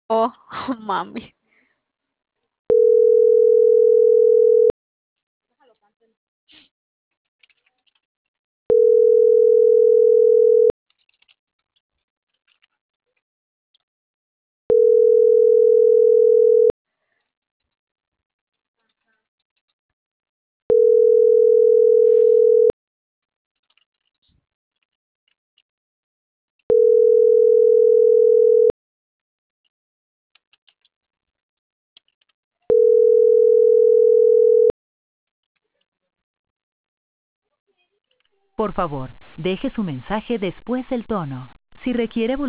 Oh, mami. Por favor, deje su mensaje después del tono. Si requiere volver